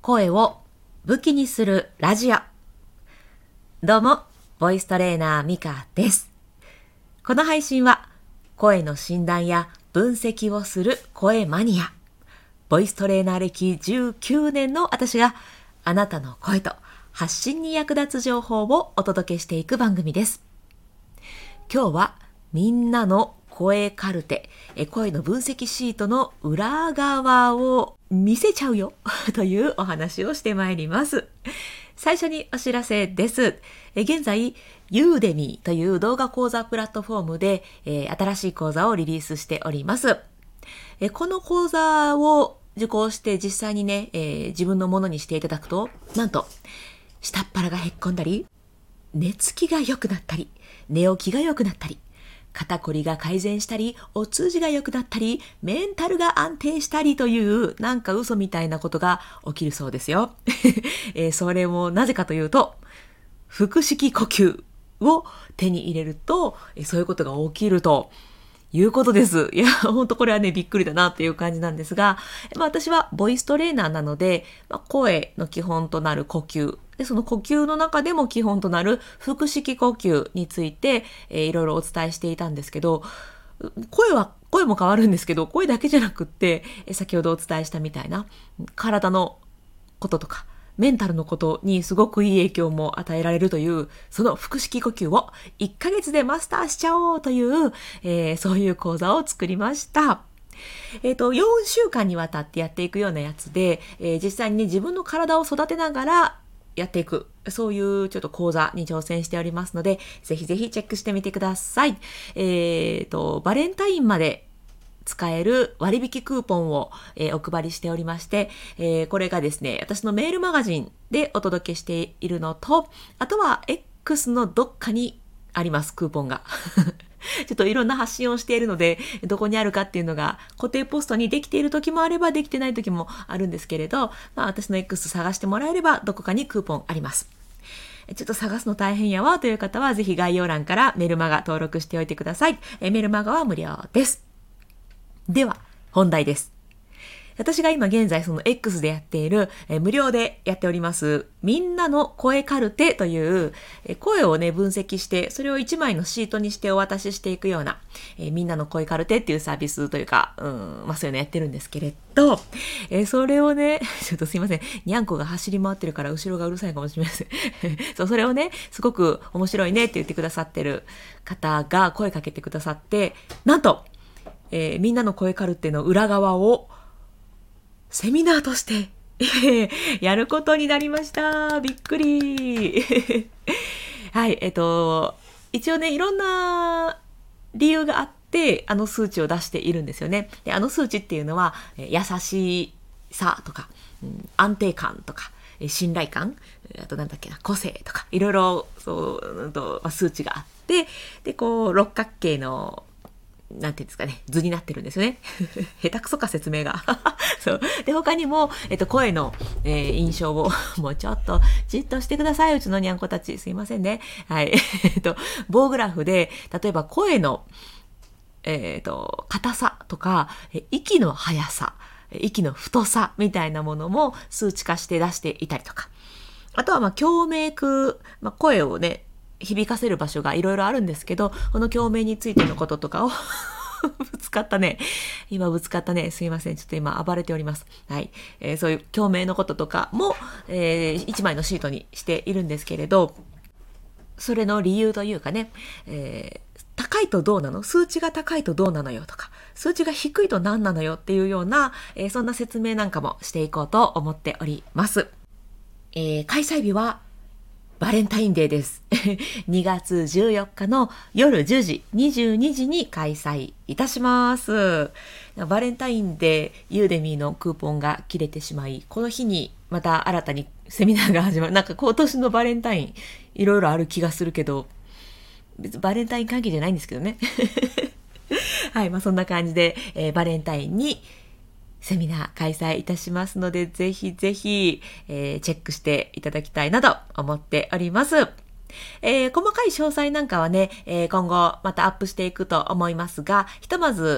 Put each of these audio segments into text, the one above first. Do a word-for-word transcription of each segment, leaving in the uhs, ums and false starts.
声を武器にするラジオ。どうも、ボイストレーナーミカです。この配信は声の診断や分析をする声マニア、ボイストレーナー歴じゅうきゅうねんの私があなたの声と発信に役立つ情報をお届けしていく番組です。今日はみんなの声カルテ、声の分析シートの裏側を見せちゃうよというお話をしてまいります。最初にお知らせです。現在、ユーデミーという動画講座プラットフォームで新しい講座をリリースしております。この講座を受講して実際にね、自分のものにしていただくと、なんと下っ腹がへっこんだり、寝つきが良くなったり、寝起きが良くなったり、肩こりが改善したり、お通じが良くなったり、メンタルが安定したりという、なんか嘘みたいなことが起きるそうですよ。えー、それもなぜかというと、腹式呼吸を手に入れると、えー、そういうことが起きるということです。いや、ほんとこれはね、びっくりだなっていう感じなんですが、まあ、私はボイストレーナーなので、まあ、声の基本となる呼吸、で、その呼吸の中でも基本となる腹式呼吸について、えー、いろいろお伝えしていたんですけど、声は、声も変わるんですけど、声だけじゃなくって、えー、先ほどお伝えしたみたいな、体のこととか、メンタルのことにすごくいい影響も与えられるという、その腹式呼吸をいっかげつでマスターしちゃおうという、えー、そういう講座を作りました。えっと、よんしゅうかんにわたってやっていくようなやつで、えー、実際にね、自分の体を育てながら、やっていく。そういうちょっと講座に挑戦しておりますので、ぜひぜひチェックしてみてください。えっと、バレンタインまで使える割引クーポンを、えー、お配りしておりまして、えー、これがですね、私のメールマガジンでお届けしているのと、あとは X のどっかにあります、クーポンが。ちょっといろんな発信をしているので、どこにあるかっていうのが固定ポストにできている時もあればできてない時もあるんですけれど、まあ私の X 探してもらえればどこかにクーポンあります。ちょっと探すの大変やわという方はぜひ概要欄からメルマガ登録しておいてください。メルマガは無料です。では本題です。私が今現在その X でやっている、え無料でやっておりますみんなの声カルテというえ声をね分析してそれをいちまいのシートにしてお渡ししていくようなえみんなの声カルテっていうサービスというか、うん、まあそういうのやってるんですけれど、えそれをねちょっとすいません、にゃんこが走り回ってるから後ろがうるさいかもしれませんそうそれをねすごく面白いねって言ってくださってる方が声かけてくださって、なんと、えー、みんなの声カルテの裏側をセミナーとしてやることになりました。びっくりはい、えっと一応ねいろんな理由があってあの数値を出しているんですよね。であの数値っていうのは優しさとか、うん、安定感とか信頼感、あとなんだっけな個性とかいろいろそうと、まあ、数値があって、でこう六角形のなんていうんですかね、図になってるんですよね。下手くそか説明が。そう。で、他にも、えっと、声の、えー、印象を、もうちょっと、じっとしてください、うちのにゃんこたち。すいませんね。はい。えっと、棒グラフで、例えば声の、えっと、硬さとか、息の速さ、息の太さみたいなものも数値化して出していたりとか。あとは、まあ、共鳴腔、まあ、声をね、響かせる場所がいろいろあるんですけど、この共鳴についてのこととかをぶつかったね。今ぶつかったね。すいません。ちょっと今暴れております。はい。えー、そういう共鳴のこととかも、えー、一枚のシートにしているんですけれど、それの理由というかね、えー、高いとどうなの？数値が高いとどうなのよとか、数値が低いと何なのよっていうような、えー、そんな説明なんかもしていこうと思っております。えー、開催日はバレンタインデーです。にがつじゅうよっかの夜じゅうじ、にじゅうにじに開催いたします。バレンタインデー、ユーデミーのクーポンが切れてしまい、この日にまた新たにセミナーが始まる。なんか今年のバレンタイン、いろいろある気がするけど、別にバレンタイン関係じゃないんですけどね。はい、まあそんな感じで、えー、バレンタインにセミナー開催いたしますので、ぜひぜひ、えー、チェックしていただきたいなと思っております。えー、細かい詳細なんかはね、えー、今後またアップしていくと思いますが、ひとまず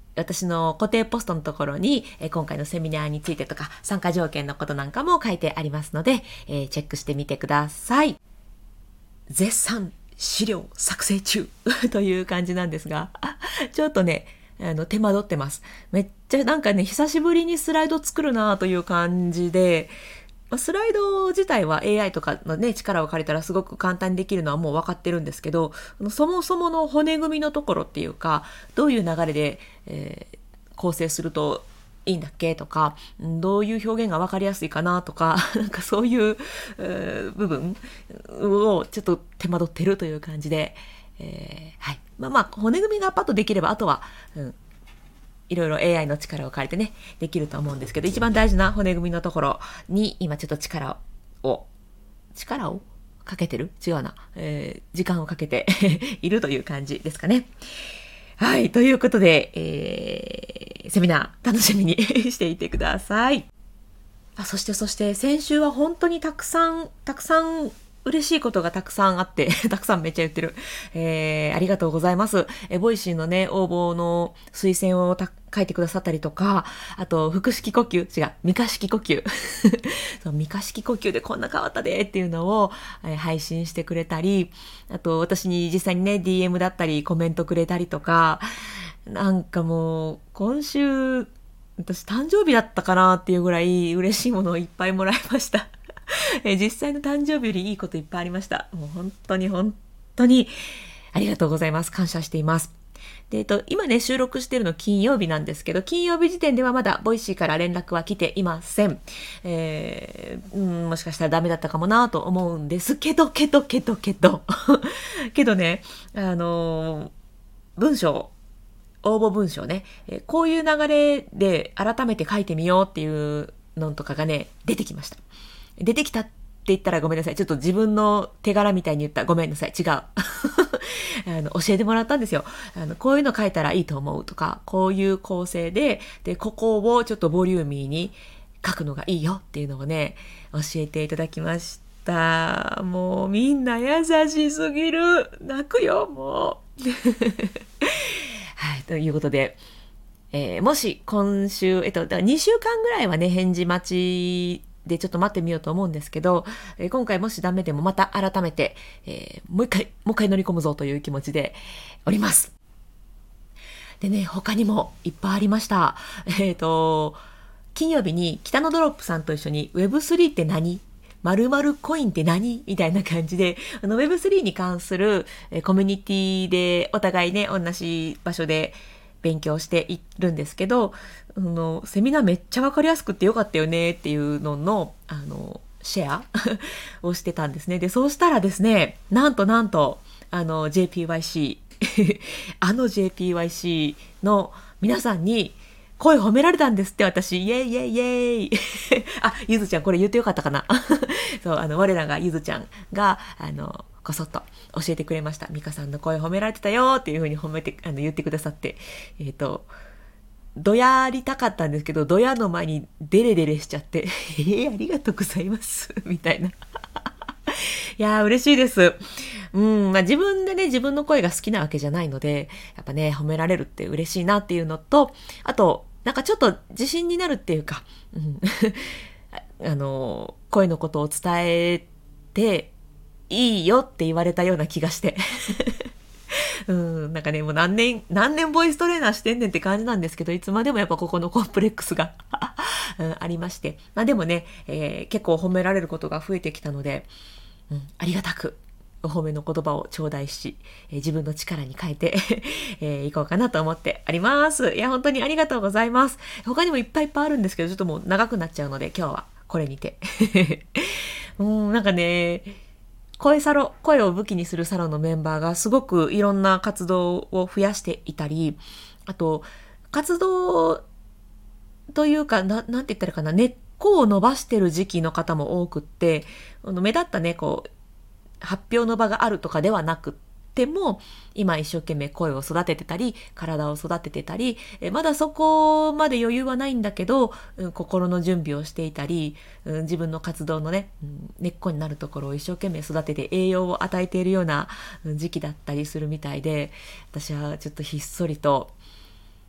私の固定ポストのところに、えー今回のセミナーについてとか参加条件のことなんかも書いてありますので、えーチェックしてみてください。絶賛資料作成中という感じなんですが、ちょっとね、あの手間取ってます。めっちゃなんかね、久しぶりにスライド作るなという感じで、まあスライド自体は エーアイ とかのね、力を借りたらすごく簡単にできるのはもう分かってるんですけど、あのそもそもの骨組みのところっていうか、どういう流れで、えー構成するといいんだっけとか、んどういう表現が分かりやすいかなとか、なんかそういう、えー部分をちょっと手間取ってるという感じで、えーはい。まあまあ、骨組みがパッとできれば、あとは、うんいろいろ エーアイ の力を借りてね、できると思うんですけど、一番大事な骨組みのところに今ちょっと力を、力をかけてる違うな。えー時間をかけているという感じですかね。はい。ということで、えーセミナー楽しみにしていてください。あ、そしてそして先週は本当にたくさん、たくさん嬉しいことがたくさんあって、たくさんめっちゃ言ってる。えー、ありがとうございます。え、ボイシーのね、応募の推薦をた書いてくださったりとか、あと、腹式呼吸、違う、未可式呼吸。そう、未可式呼吸でこんな変わったでっていうのを、えー配信してくれたり、あと、私に実際にね、ディーエム だったり、コメントくれたりとか、なんかもう、今週、私誕生日だったかなっていうぐらい嬉しいものをいっぱいもらいました。え実際の誕生日よりいいこといっぱいありました。もう本当に本当にありがとうございます。感謝しています。で、えっと、今ね、収録しているの金曜日なんですけど、金曜日時点ではまだボイシーから連絡は来ていません。えーうん、もしかしたらダメだったかもなと思うんですけど、けど、けど、けど。けどね、あのー文章、応募文章ね、えーこういう流れで改めて書いてみようっていうのとかがね、出てきました。出てきたって言ったらごめんなさい。ちょっと自分の手柄みたいに言った。ごめんなさい。違う。あの教えてもらったんですよ。あのこういうの書いたらいいと思うとか、こういう構成で、で、ここをちょっとボリューミーに書くのがいいよっていうのをね、教えていただきました。もうみんな優しすぎる。泣くよ、もう。はい、ということで、えーもし今週、えっと、だからにしゅうかんぐらいはね、返事待ちでちょっと待ってみようと思うんですけど、えー今回もしダメでもまた改めて、えーもう一回、もう一回乗り込むぞという気持ちでおります。でね、他にもいっぱいありました。えっと、金曜日に北野ドロップさんと一緒に ウェブスリー って何〇〇コインって何みたいな感じで、あの ウェブスリー に関するえーコミュニティでお互いね、同じ場所で勉強しているんですけど、あのセミナーめっちゃわかりやすくってよかったよねっていうのの、あの、シェアをしてたんですね。で、そうしたらですね、なんとなんと、あの ジェーピーワイシー、あの ジェーピーワイシー の皆さんに声褒められたんですって、私。イェイイェイイェイ。あ、ゆずちゃん、これ言ってよかったかな。そう、あの、我らがゆずちゃんが、あの、こそっと教えてくれました。ミカさんの声褒められてたよっていうふうに褒めて、あの、言ってくださって。えっと、どやりたかったんですけど、どやの前にデレデレしちゃって、えー、ありがとうございます。みたいな。いやー、嬉しいです。うん、まあ自分でね、自分の声が好きなわけじゃないので、やっぱね、褒められるって嬉しいなっていうのと、あと、なんかちょっと自信になるっていうか、うん、あの、声のことを伝えていいよって言われたような気がして。うん、なんかね、もう何年、何年ボイストレーナーしてんねんって感じなんですけど、いつまでもやっぱここのコンプレックスがうん、ありまして。まあでもね、えー結構褒められることが増えてきたので、うん、ありがたくお褒めの言葉を頂戴し、えー自分の力に変えてえーいこうかなと思ってあります。いや、本当にありがとうございます。他にもいっぱいいっぱいあるんですけど、ちょっともう長くなっちゃうので、今日はこれにて。うん、なんかね、声サロ、声を武器にするサロンのメンバーがすごくいろんな活動を増やしていたり、あと、活動というか、な、なんて言ったらいいかな、根っこを伸ばしてる時期の方も多くって、あの目立ったね、こう、発表の場があるとかではなくっても、今一生懸命声を育ててたり、体を育ててたり、えまだそこまで余裕はないんだけど、うん、心の準備をしていたり、うん、自分の活動のね、うん根っこになるところを一生懸命育てて栄養を与えているようなうん時期だったりするみたいで、私はちょっとひっそりと、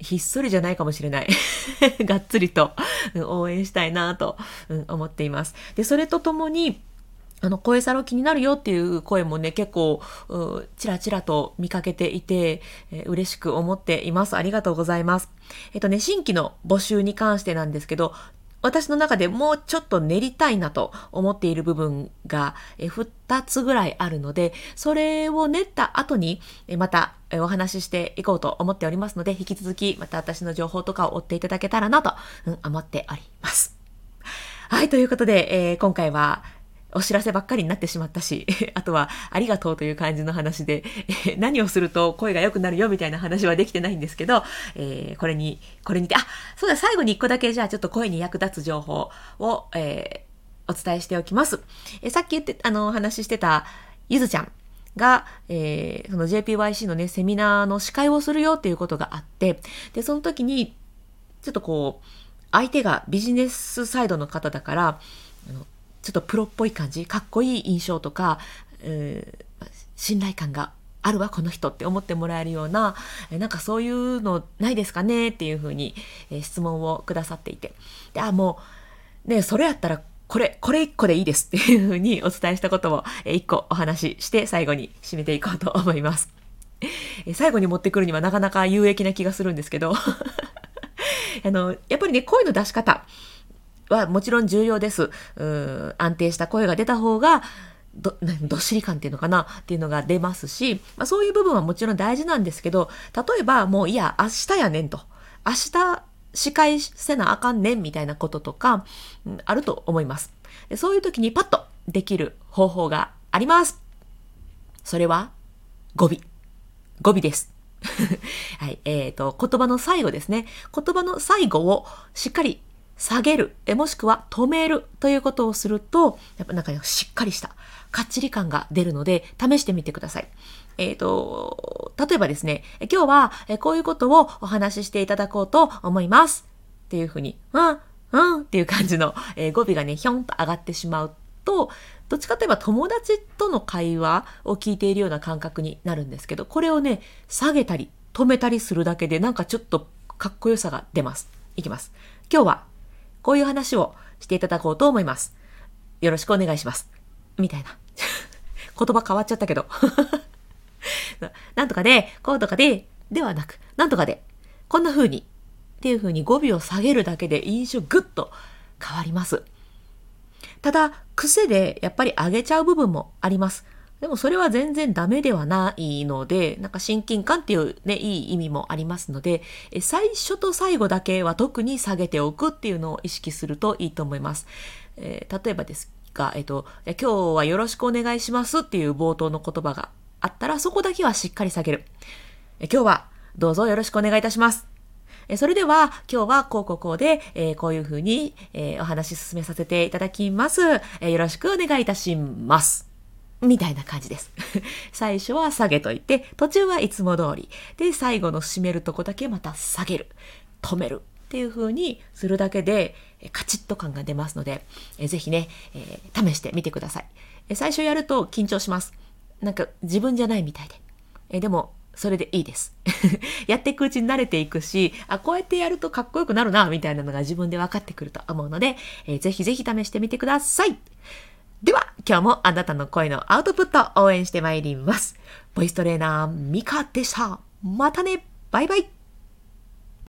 ひっそりじゃないかもしれないがっつりと応援したいなと思っています。で、それとともにあの声サロ気になるよっていう声もね、結構ちらちらと見かけていて、えー、嬉しく思っています。ありがとうございます。えっとね、新規の募集に関してなんですけど、私の中でもうちょっと練りたいなと思っている部分がふたつぐらいあるので、それを練った後にまたお話ししていこうと思っておりますので、引き続きまた私の情報とかを追っていただけたらなと思っております。はい、ということで、えー、今回はお知らせばっかりになってしまったし、あとはありがとうという感じの話で、え何をすると声が良くなるよみたいな話はできてないんですけど、えー、これに、これにて、あ、そうだ、最後に一個だけじゃあちょっと声に役立つ情報を、えー、お伝えしておきます。えー、さっき言って、あの、お話ししてたゆずちゃんが、えー、その ジェーピーワイシー のね、セミナーの司会をするよっていうことがあって、で、その時に、ちょっとこう、相手がビジネスサイドの方だから、あのちょっとプロっぽい感じ、かっこいい印象とか、えー、信頼感があるわこの人って思ってもらえるような、なんかそういうのないですかねっていうふうに、えー、質問をくださっていて、で、あ、もうね、それやったらこれこれ一個でいいですっていうふうにお伝えしたことを一個お話しして最後に締めていこうと思います。最後に持ってくるにはなかなか有益な気がするんですけどあのやっぱりね、声の出し方はもちろん重要です。うーん、安定した声が出た方がど, どっしり感っていうのかなっていうのが出ますし、まあ、そういう部分はもちろん大事なんですけど、例えばもういや明日やねんと、明日司会せなあかんねんみたいなこととか、うん、あると思います。で、そういう時にパッとできる方法があります。それは語尾語尾ですはい、えーと言葉の最後ですね。言葉の最後をしっかり下げる、もしくは止めるということをすると、やっぱなんかしっかりしたかっちり感が出るので、試してみてください。えっと、例えばですね、今日はこういうことをお話ししていただこうと思いますっていうふうに、うん、うんっていう感じの語尾がね、ひょんと上がってしまうと、どっちかといえば友達との会話を聞いているような感覚になるんですけど、これをね、下げたり止めたりするだけでなんかちょっとかっこよさが出ます。いきます。今日はこういう話をしていただこうと思います。よろしくお願いします。みたいな。言葉変わっちゃったけど。なんとかで、こうとかで、ではなく、なんとかで、こんな風に、っていう風に語尾を下げるだけで印象ぐっと変わります。ただ、癖でやっぱり上げちゃう部分もあります。でもそれは全然ダメではないので、なんか親近感っていうね、いい意味もありますので、最初と最後だけは特に下げておくっていうのを意識するといいと思います。えー、例えばですが、えっと、今日はよろしくお願いしますっていう冒頭の言葉があったら、そこだけはしっかり下げる。え今日はどうぞよろしくお願いいたします。それでは今日はこうこうこうで、えー、こういうふうに、えー、お話し進めさせていただきます、えー。よろしくお願いいたします。みたいな感じです。最初は下げといて、途中はいつも通り。で、最後の締めるとこだけまた下げる。止める。っていう風にするだけで、カチッと感が出ますので、えぜひね、えー、試してみてください。え最初やると緊張します。なんか自分じゃないみたいで。えでも、それでいいです。やっていくうちに慣れていくし、あ、こうやってやるとかっこよくなるな、みたいなのが自分で分かってくると思うので、えー、ぜひぜひ試してみてください。では、今日もあなたの声のアウトプットを応援してまいります。ボイストレーナーミカでした。またね。バイバイ。